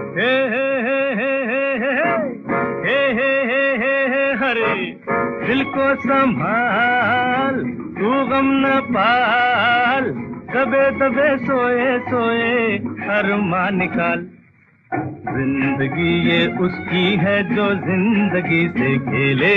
हे हे हे हे हे हे हे हे हे हे हरे दिल को संभाल तू गम न पाल दबे दबे सोए सोए अरमान निकाल जिंदगी ये उसकी है जो जिंदगी से खेले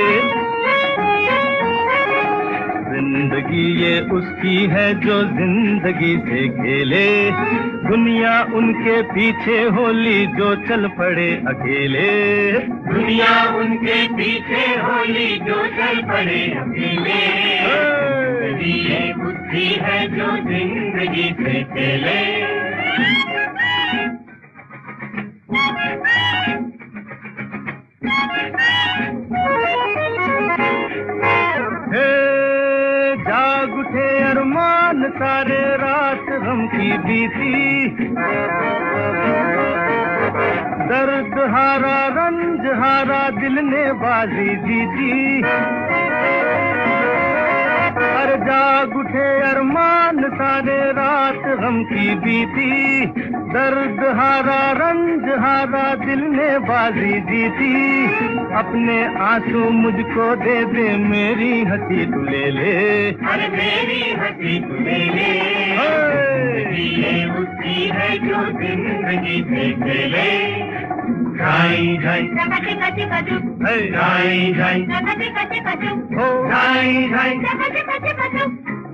जिंदगी ये उसकी है जो जिंदगी से खेले दुनिया उनके पीछे होली जो चल पड़े अकेले दुनिया उनके पीछे होली जो चल पड़े अकेले जिंदगी ये उसकी है जो जिंदगी से खेले जाग उठे अरमान सारे रात गम की बीती दर्द हारा रंज हारा दिल ने बाजी जीती हर जाग उठे अरमान सारे रात गम की बीती दर्द हारा रंज हारा दिल ने बाजी जीती अपने आंसू मुझको दे दे मेरी हंसी तू ले ले अरे मेरी हंसी तू ले ले जिंदगी ये उसकी है जो जिंदगी से खेले जाई जाई कचे कचे कचू जाई जाई कचे कचे कचू जाई जाई कचे कचे कचू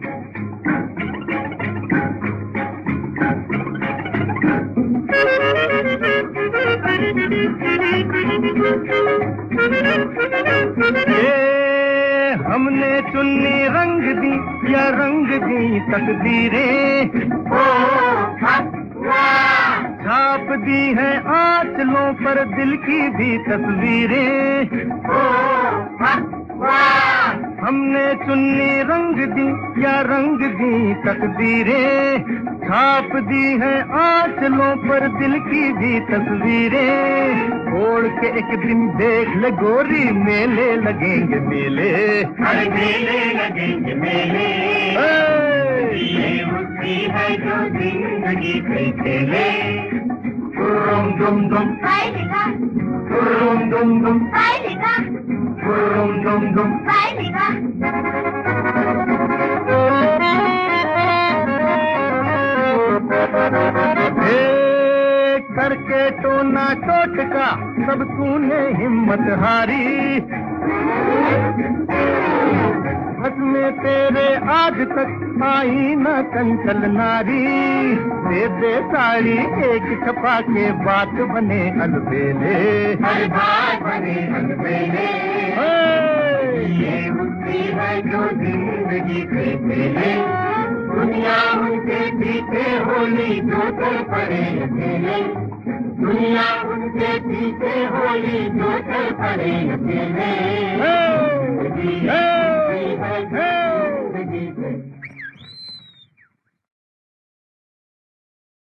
हमने चुन्नी रंग दी या रंग दी तकदीरें छाप दी है आंचलों पर दिल की भी तस्वीरें हमने चुन्नी रंग दी या रंग दी तकदीरें छाप दी है आंचलों पर दिल की भी तस्वीरें ओढ़ के एक दिन देख ले गोरी मेले लगेंगे मेले अरे मेले लगेंगे मेले ये उसकी है जो जिंदगी से खेले दुम दुम दुम दुम दुम दुम दुम दुम दुम करके टोना टोटका सब तूने हिम्मत हारी बस में तेरे आज तक आई न कंचल नारी दे दे साड़ी एक छपा के बात बने अलबेले हर बात बने अलबेले ये उसकी है जो जिंदगी से खेले दुनिया उनके पीछे होली जो चल पड़े अकेले दुनिया उनके पीछे होली जो चल पड़े अकेले